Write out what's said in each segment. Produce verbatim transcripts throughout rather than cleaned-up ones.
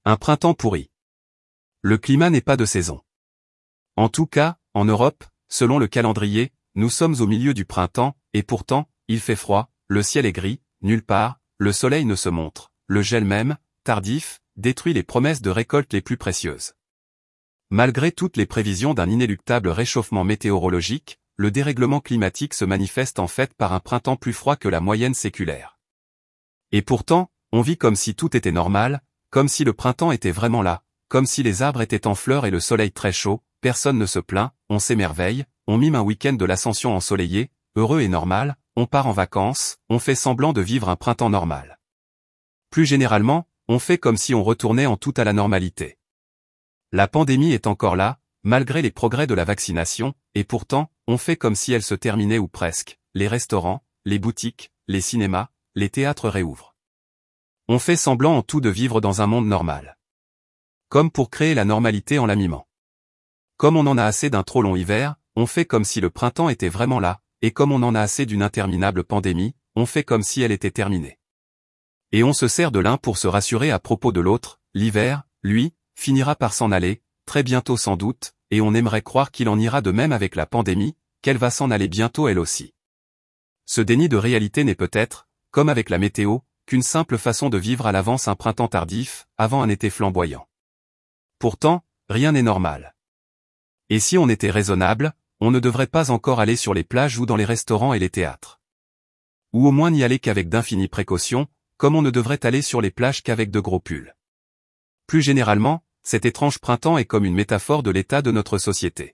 Un printemps pourri. Le climat n'est pas de saison. En tout cas, en Europe, selon le calendrier, nous sommes au milieu du printemps, et pourtant, il fait froid, le ciel est gris, nulle part, le soleil ne se montre, le gel même, tardif, détruit les promesses de récolte les plus précieuses. Malgré toutes les prévisions d'un inéluctable réchauffement météorologique, le dérèglement climatique se manifeste en fait par un printemps plus froid que la moyenne séculaire. Et pourtant, on vit comme si tout était normal, comme si le printemps était vraiment là, comme si les arbres étaient en fleurs et le soleil très chaud, personne ne se plaint, on s'émerveille, on mime un week-end de l'Ascension ensoleillé, heureux et normal, on part en vacances, on fait semblant de vivre un printemps normal. Plus généralement, on fait comme si on retournait en tout à la normalité. La pandémie est encore là, malgré les progrès de la vaccination, et pourtant, on fait comme si elle se terminait ou presque, les restaurants, les boutiques, les cinémas, les théâtres réouvrent. On fait semblant en tout de vivre dans un monde normal. Comme pour créer la normalité en la mimant. Comme on en a assez d'un trop long hiver, on fait comme si le printemps était vraiment là, et comme on en a assez d'une interminable pandémie, on fait comme si elle était terminée. Et on se sert de l'un pour se rassurer à propos de l'autre, l'hiver, lui, finira par s'en aller, très bientôt sans doute, et on aimerait croire qu'il en ira de même avec la pandémie, qu'elle va s'en aller bientôt elle aussi. Ce déni de réalité n'est peut-être, comme avec la météo, qu'une simple façon de vivre à l'avance un printemps tardif, avant un été flamboyant. Pourtant, rien n'est normal. Et si on était raisonnable, on ne devrait pas encore aller sur les plages ou dans les restaurants et les théâtres. Ou au moins n'y aller qu'avec d'infinies précautions, comme on ne devrait aller sur les plages qu'avec de gros pulls. Plus généralement, cet étrange printemps est comme une métaphore de l'état de notre société.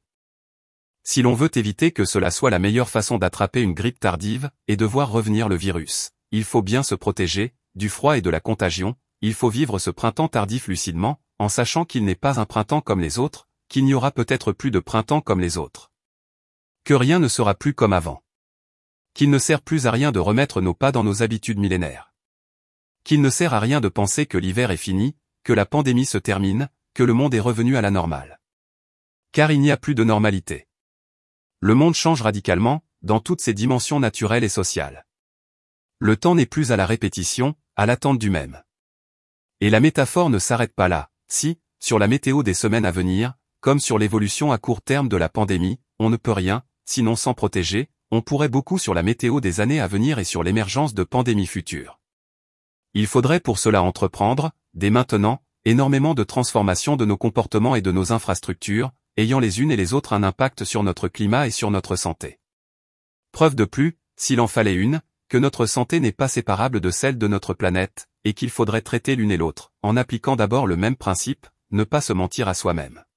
Si l'on veut éviter que cela soit la meilleure façon d'attraper une grippe tardive, et de voir revenir le virus, il faut bien se protéger, du froid et de la contagion, il faut vivre ce printemps tardif lucidement, en sachant qu'il n'est pas un printemps comme les autres, qu'il n'y aura peut-être plus de printemps comme les autres. Que rien ne sera plus comme avant. Qu'il ne sert plus à rien de remettre nos pas dans nos habitudes millénaires. Qu'il ne sert à rien de penser que l'hiver est fini, que la pandémie se termine, que le monde est revenu à la normale. Car il n'y a plus de normalité. Le monde change radicalement, dans toutes ses dimensions naturelles et sociales. Le temps n'est plus à la répétition, à l'attente du même. Et la métaphore ne s'arrête pas là, si, sur la météo des semaines à venir, comme sur l'évolution à court terme de la pandémie, on ne peut rien, sinon s'en protéger, on pourrait beaucoup sur la météo des années à venir et sur l'émergence de pandémies futures. Il faudrait pour cela entreprendre, dès maintenant, énormément de transformations de nos comportements et de nos infrastructures, ayant les unes et les autres un impact sur notre climat et sur notre santé. Preuve de plus, s'il en fallait une, que notre santé n'est pas séparable de celle de notre planète, et qu'il faudrait traiter l'une et l'autre, en appliquant d'abord le même principe, ne pas se mentir à soi-même.